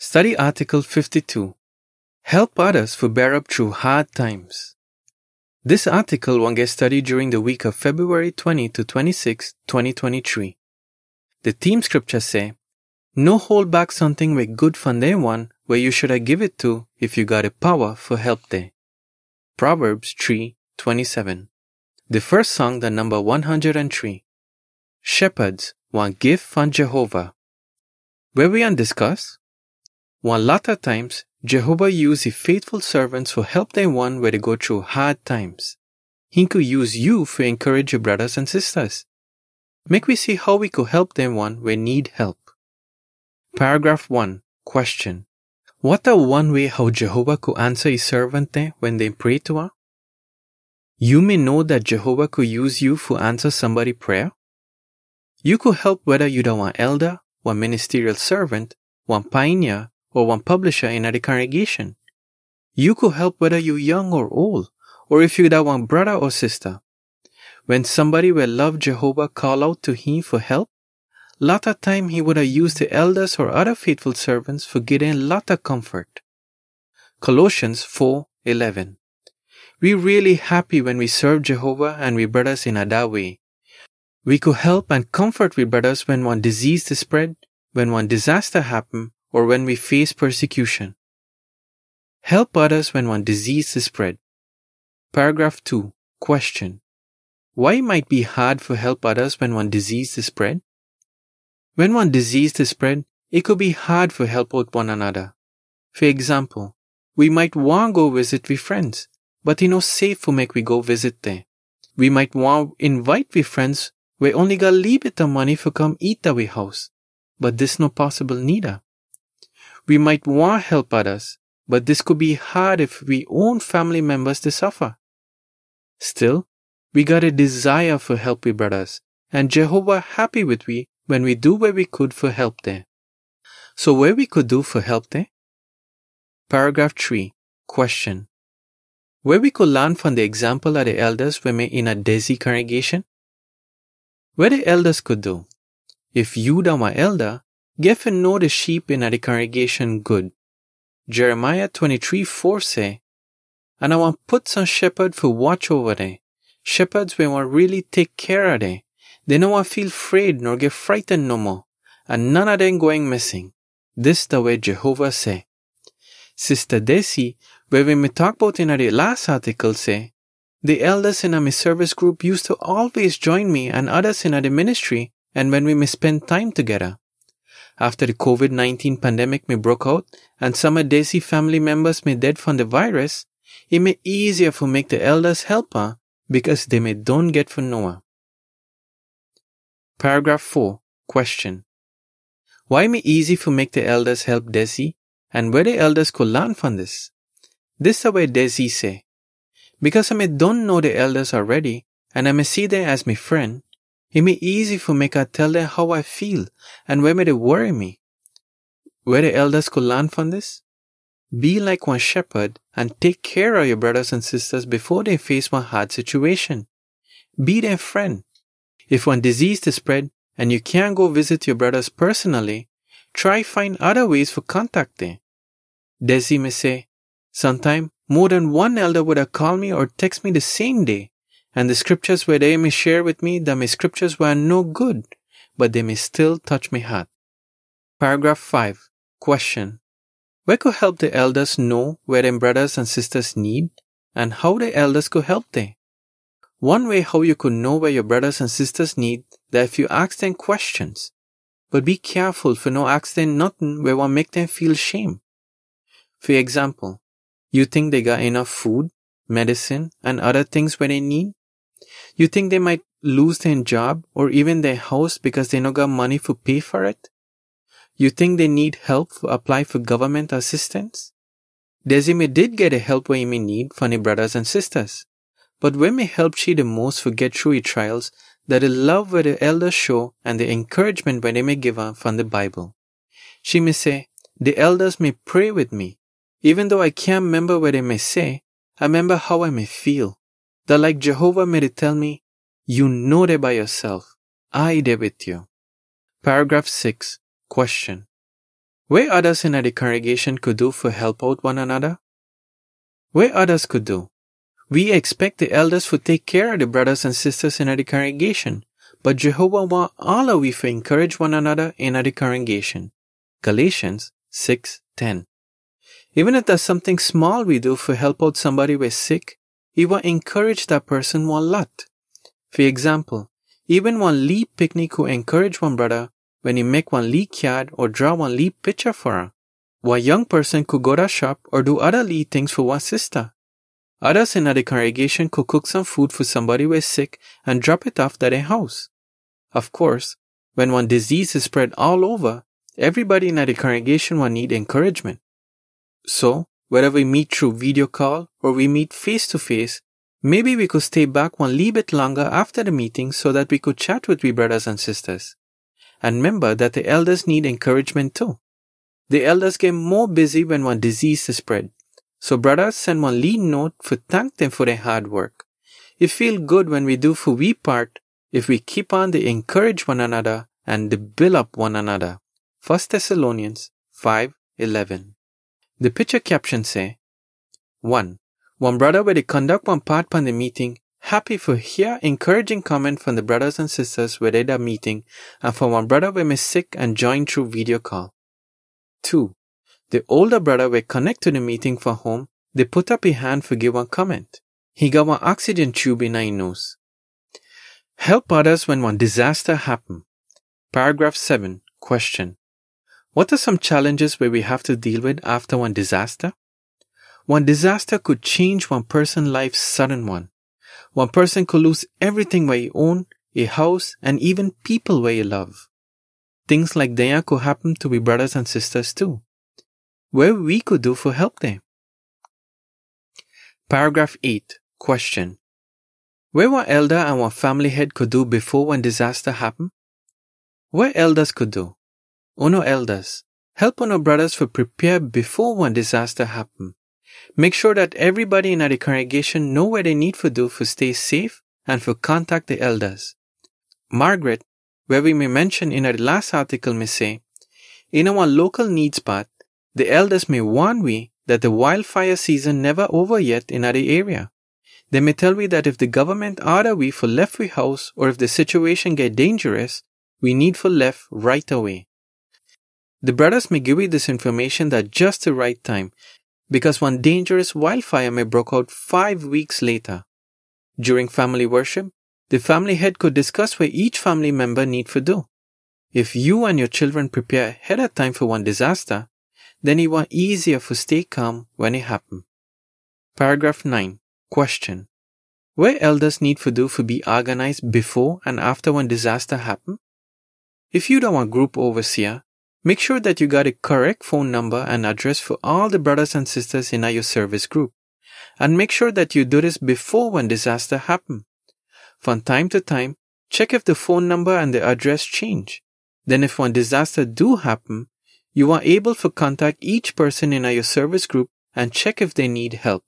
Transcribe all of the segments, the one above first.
Study Article 52. Help others who bear up through hard times. This article will get studied during the week of February 20 to 26, 2023. The theme scriptures say, "No hold back something with good from day one where you should have give it to if you got a power for help there." Proverbs 3:27. The first song, the number 103. Shepherds want gift from Jehovah. Where we discuss, one lot of times, Jehovah use his faithful servants for help they one where they go through hard times. He could use you for encourage your brothers and sisters. Make we see how we could help them one where need help. Paragraph 1. Question. What a one way how Jehovah could answer his servant there when they pray to her? You may know that Jehovah could use you for answer somebody prayer. You could help whether you are one elder, one ministerial servant, one pioneer, or one publisher in the congregation. You could help whether you're young or old, or if you're one brother or sister. When somebody will love Jehovah call out to him for help, lot of time he would have used the elders or other faithful servants for getting lot of comfort. Colossians 4:11. We really happy when we serve Jehovah and we brothers in that way. We could help and comfort we brothers when one disease is spread, when one disaster happen, or when we face persecution. Help others when one disease is spread. Paragraph 2. Question. Why it might be hard for help others when one disease is spread? When one disease is spread, it could be hard for help out one another. For example, we might want to go visit with friends, but it no safe for make we go visit there. We might want invite we friends, we only got leave it the money for come eat at we house, but this no possible neither. We might want help others, but this could be hard if we own family members to suffer. Still, we got a desire for help we brothers, and Jehovah happy with we when we do where we could for help there. So where we could do for help there? Paragraph 3. Question. Where we could learn from the example of the elders when we in a Desi congregation? Where the elders could do. If you are my elder, get to know the sheep in the congregation good. Jeremiah 23:4 say, "And I want put some shepherd for watch over them. Shepherds will want really take care of them. They no want feel afraid nor get frightened no more, and none of them going missing." This the way Jehovah say. Sister Desi, where we may talk about in the last article say, the elders in my service group used to always join me and others in the ministry and when we may spend time together. After the COVID-19 pandemic may broke out and some of Desi family members may dead from the virus, it may easier for make the elders help her because they may don't get for know her. Paragraph 4. Question. Why may easy for make the elders help Desi and where the elders could learn from this? This the way Desi say. Because I may don't know the elders already and I may see them as my friend, it may easy for make her tell them how I feel and where may they worry me. Where the elders could learn from this? Be like one shepherd and take care of your brothers and sisters before they face one hard situation. Be their friend. If one disease is spread and you can't go visit your brothers personally, try find other ways for contact them. Desi may say, sometime more than one elder would have called me or text me the same day, and the scriptures where they may share with me that my scriptures were no good, but they may still touch my heart. Paragraph 5. Question. Where could help the elders know where them brothers and sisters need, and how the elders could help them? One way how you could know where your brothers and sisters need that if you ask them questions, but be careful for no ask them nothing where one make them feel shame. For example, you think they got enough food, medicine, and other things where they need? You think they might lose their job or even their house because they no got money to pay for it? You think they need help to apply for government assistance? Desi may did get a help where he may need from the brothers and sisters. But where may help she the most to get through her trials that the love where the elders show and the encouragement where they may give her from the Bible. She may say, the elders may pray with me. Even though I can't remember what they may say, I remember how I may feel. That like Jehovah may they tell me, you know they by yourself. I there with you. Paragraph 6. Question. What others in the congregation could do for help out one another? What others could do? We expect the elders to take care of the brothers and sisters in the congregation, but Jehovah want all of we to encourage one another in the congregation. Galatians 6:10. Even if there's something small we do for help out somebody who is sick, we will encourage that person one lot. For example, even one leap picnic who encourage one brother when he make one leap card or draw one leap picture for her. One young person could go to shop or do other leap things for one sister. Others in the congregation could cook some food for somebody who is sick and drop it off at their house. Of course, when one disease is spread all over, everybody in the congregation will need encouragement. So, whether we meet through video call or we meet face to face, maybe we could stay back one little bit longer after the meeting so that we could chat with we brothers and sisters. And remember that the elders need encouragement too. The elders get more busy when one disease is spread. So brothers send one lead note for thank them for their hard work. It feel good when we do for we part if we keep on to encourage one another and to build up one another. 1 Thessalonians 5:11. The picture caption say, 1. One brother where they conduct one part on the meeting, happy for hear encouraging comment from the brothers and sisters where they are meeting, and for one brother where may sick and join through video call. 2. The older brother will connect to the meeting for home, they put up a hand for give one comment. He got one oxygen tube in his nose. Help others when one disaster happen. Paragraph 7. Question. What are some challenges where we have to deal with after one disaster? One disaster could change one person's life sudden one. One person could lose everything where he own, a house, and even people where he love. Things like that could happen to we brothers and sisters too. What we could do for help them? Paragraph 8. Question. What one elder and one family head could do before one disaster happen? What elders could do? Uno elders, help uno brothers for prepare before one disaster happen. Make sure that everybody in the congregation know what they need to do for stay safe and for contact the elders. Margaret, where we may mention in our last article may say, in our local needs part, the elders may warn we that the wildfire season never over yet in our area. They may tell we that if the government order we for left we house or if the situation get dangerous, we need for left right away. The brothers may give you this information at just the right time because one dangerous wildfire may break out 5 weeks later. During family worship, the family head could discuss what each family member need to do. If you and your children prepare ahead of time for one disaster, then it will be easier to stay calm when it happens. Paragraph 9. Question. What elders need to do to be organized before and after one disaster happen? If you don't want group overseer, make sure that you got a correct phone number and address for all the brothers and sisters in your service group. And make sure that you do this before one disaster happen. From time to time, check if the phone number and the address change. Then if one disaster do happen, you are able to contact each person in your service group and check if they need help.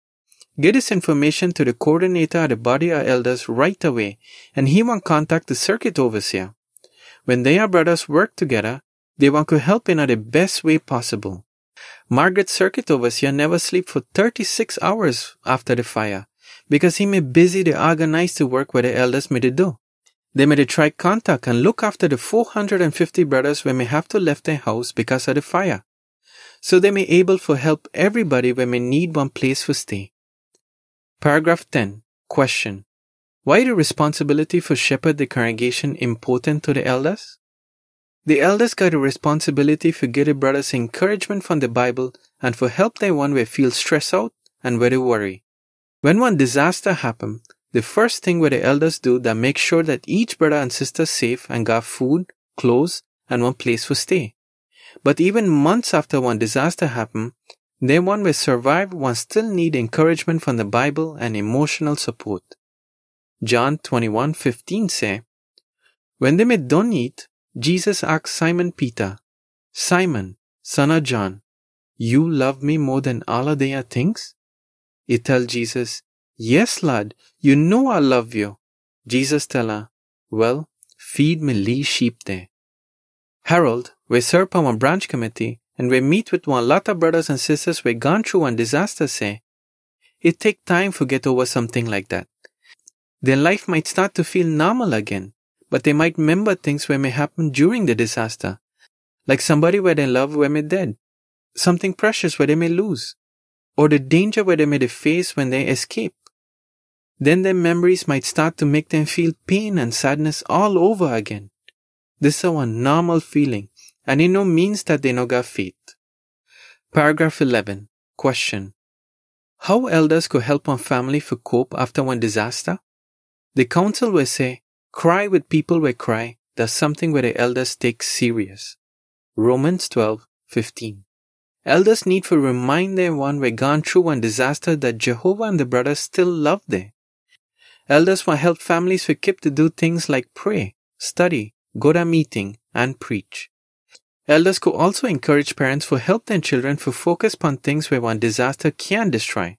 Get this information to the coordinator of the body of elders right away, and he will contact the circuit overseer. When they and brothers work together, they want to help in the best way possible. Margaret's circuit overseer never sleep for 36 hours after the fire, because he may busy to organize the work where the elders may do. They may try contact and look after the 450 brothers who may have to left their house because of the fire. So they may able to help everybody when may need one place to stay. Paragraph 10. Question. Why the responsibility for shepherd the congregation important to the elders? The elders got a responsibility for get the brothers encouragement from the Bible and for help they one where feel stressed out and where they worry. When one disaster happen, the first thing where the elders do that make sure that each brother and sister safe and got food, clothes, and one place to stay. But even months after one disaster happen, they one will survive one still need encouragement from the Bible and emotional support. John 21:15 say, when they may done eat, Jesus asked Simon Peter, Simon, son of John, you love me more than all of their things? He tell Jesus, yes, lad, you know I love you. Jesus tell her, well, feed me little sheep there. Harold, we serve on one branch committee and we meet with one lot of brothers and sisters we gone through one disaster say, it take time to get over something like that. Their life might start to feel normal again, but they might remember things where may happen during the disaster, like somebody where they love where may dead, something precious where they may lose, or the danger where they may face when they escape. Then their memories might start to make them feel pain and sadness all over again. This is a normal feeling, and it no means that they no got faith. Paragraph 11. Question. How elders could help one family to cope after one disaster? The council will say, cry with people will cry. That's something where the elders take serious. Romans 12:15. Elders need to remind them one who gone through one disaster that Jehovah and the brothers still love them. Elders will help families to keep to do things like pray, study, go to a meeting, and preach. Elders could also encourage parents to help their children to focus on things where one disaster can destroy.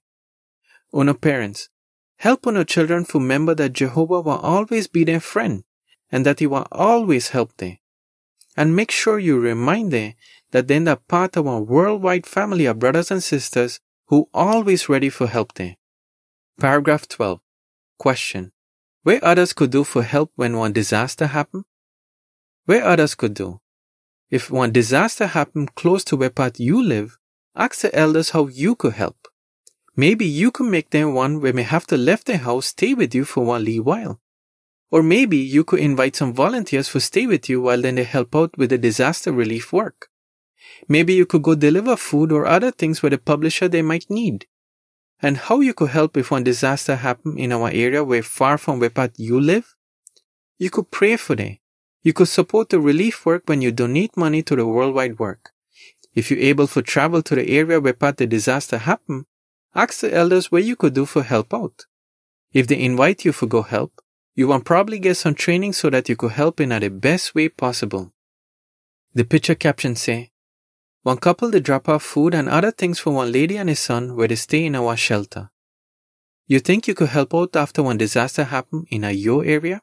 Uno parents, help uno children to remember that Jehovah will always be their friend and that He will always help them. And make sure you remind them that they are part of a worldwide family of brothers and sisters who always ready for help them. Paragraph 12. Question. Where others could do for help when one disaster happen? Where others could do? If one disaster happen close to where part you live, ask the elders how you could help. Maybe you could make them one where may have to left their house stay with you for one little while. Or maybe you could invite some volunteers to stay with you while then they help out with the disaster relief work. Maybe you could go deliver food or other things with a publisher they might need. And how you could help if one disaster happen in our area where far from where part you live? You could pray for them. You could support the relief work when you donate money to the worldwide work. If you're able to travel to the area where part the disaster happen, ask the elders what you could do for help out. If they invite you for go help, you will probably get some training so that you could help in the best way possible. The picture caption say, one couple they drop off food and other things for one lady and his son where they stay in our shelter. You think you could help out after one disaster happen in your area?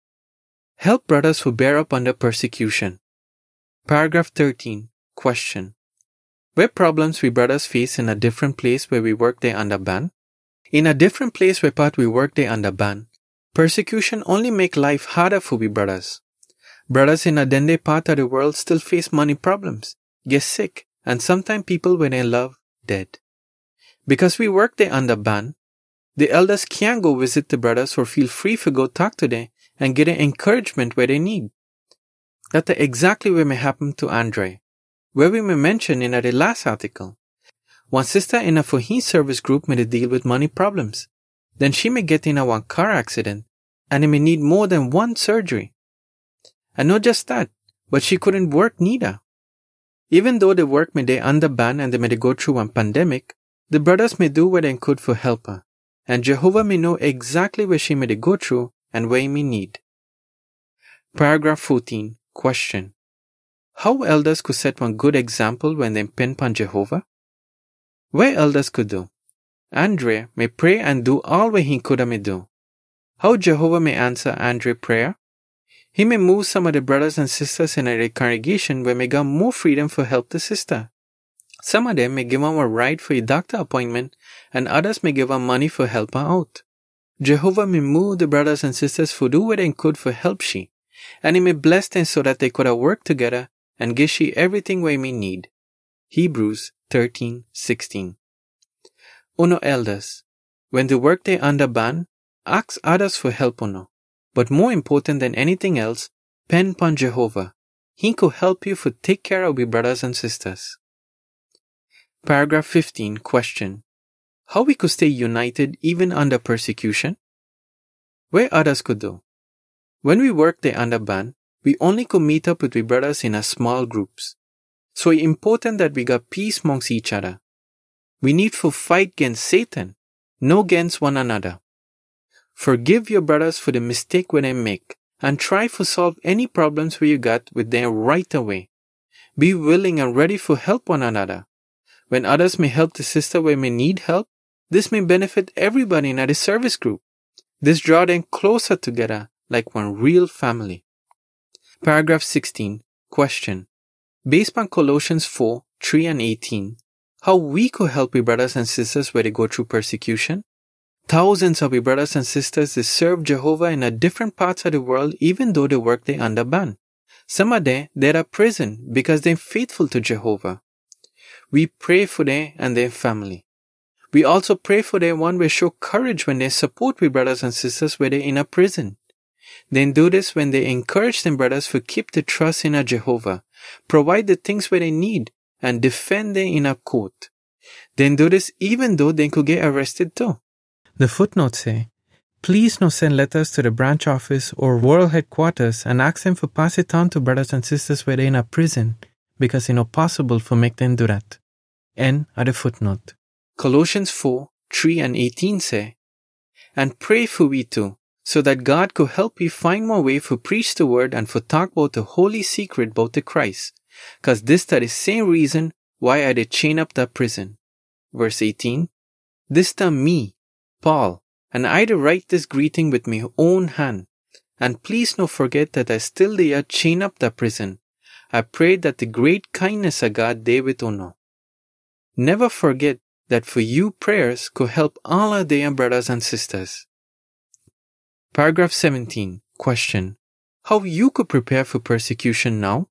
Help brothers who bear up under persecution. Paragraph 13. Question. Where problems we brothers face in a different place where we work they under ban? In a different place where part we work they under ban, persecution only make life harder for we brothers. Brothers in a dende part of the world still face money problems, get sick, and sometimes people when they love, dead. Because we work they under ban, the elders can't go visit the brothers or feel free to go talk to them and get an encouragement where they need. That's exactly what may happen to Andre, where we may mention in the last article. One sister in a for his service group may deal with money problems. Then she may get in a one car accident and it may need more than one surgery. And not just that, but she couldn't work neither. Even though the work may they under ban and they may go through one pandemic, the brothers may do what they could for help her. And Jehovah may know exactly where she may go through and where he may need. Paragraph 14. Question. How elders could set one good example when they depend upon Jehovah? Where elders could do? Andre may pray and do all what he could may do. How Jehovah may answer Andre's prayer? He may move some of the brothers and sisters in a congregation where may get more freedom for help the sister. Some of them may give him a ride for a doctor appointment and others may give him money for help her out. Jehovah may move the brothers and sisters for do what they could for help she, and he may bless them so that they could have worked together and give she everything we may need. Hebrews 13:16. Uno elders, when the work they under ban, ask others for help uno. But more important than anything else, depend upon Jehovah. He could help you for take care of your brothers and sisters. Paragraph 15. Question. How we could stay united even under persecution? Where others could do. When we work they under ban, we only could meet up with we brothers in a small groups. So it's important that we got peace amongst each other. We need to fight against Satan, no against one another. Forgive your brothers for the mistake when they make, and try to solve any problems where you got with them right away. Be willing and ready to help one another. When others may help the sister where may need help, this may benefit everybody in the service group. This draw them closer together like one real family. Paragraph 16. Question. Based on Colossians 4, 3 and 18, how we could help our brothers and sisters where they go through persecution? Thousands of our brothers and sisters they serve Jehovah in different parts of the world even though they work there under ban. Some are there, they're at prison because they're faithful to Jehovah. We pray for them and their family. We also pray for them one way show courage when they support our brothers and sisters where they're in a prison. Then do this when they encourage them brothers to keep the trust in a Jehovah, provide the things where they need, and defend them in a court. Then do this even though they could get arrested too. The footnote say, please no send letters to the branch office or world headquarters and ask them to pass it on to brothers and sisters where they're in a prison, because it's not possible for make them do that. End of the footnote. Colossians 4, 3 and 18 say, and pray for we too, so that God could help you find more way for preach the word and for talk about the holy secret about the Christ, cause this that is same reason why I did chain up that prison. Verse 18, this time me, Paul, and I do write this greeting with my own hand, and please no forget that I still there chain up that prison. I pray that the great kindness of God dey with you. Never forget that for you prayers could help all our dear brothers and sisters. Paragraph 17. Question. How you could prepare for persecution now?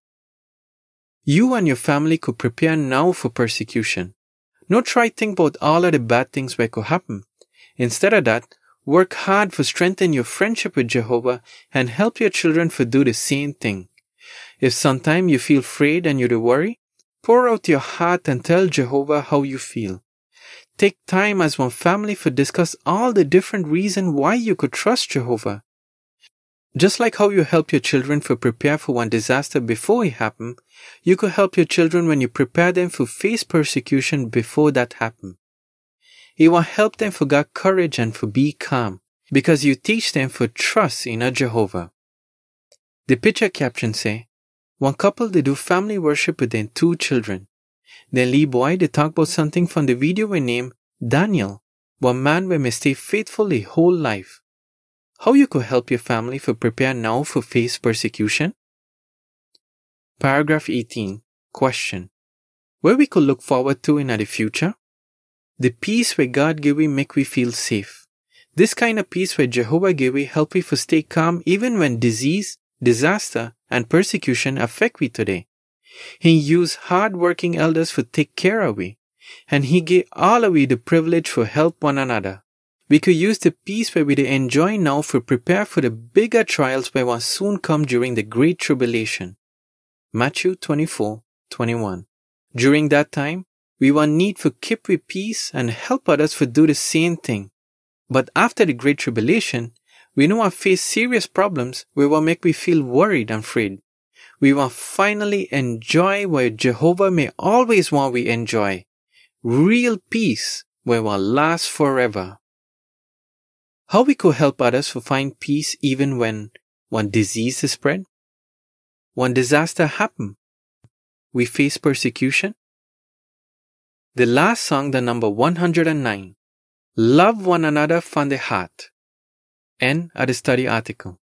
You and your family could prepare now for persecution. No try think about all of the bad things that could happen. Instead of that, work hard for strengthen your friendship with Jehovah and help your children for do the same thing. If sometime you feel afraid and you worry, pour out your heart and tell Jehovah how you feel. Take time as one family to discuss all the different reasons why you could trust Jehovah. Just like how you help your children to prepare for one disaster before it happens, you could help your children when you prepare them to face persecution before that happens. It will help them to get courage and to be calm, because you teach them to trust in a Jehovah. The picture caption say, one couple they do family worship with their 2 children. Then Lee boy they talk about something from the video we name Daniel, one man who may stay faithful the whole life. How you could help your family to prepare now for face persecution? Paragraph 18. Question. Where we could look forward to in the future? The peace where God give we make we feel safe. This kind of peace where Jehovah give we help we to stay calm even when disease, disaster, and persecution affect we today. He used hard-working elders to take care of we, and He gave all of we the privilege to help one another. We could use the peace where we enjoy now to prepare for the bigger trials where will soon come during the Great Tribulation. Matthew 24:21. During that time, we will need to keep with peace and help others to do the same thing. But after the Great Tribulation, we know we face serious problems where will make we feel worried and afraid. We will finally enjoy what Jehovah may always want we enjoy. Real peace where will last forever. How we could help others to find peace even when one disease is spread? One disaster happen? We face persecution? The last song, the number 109. Love one another from the heart. End of the study article.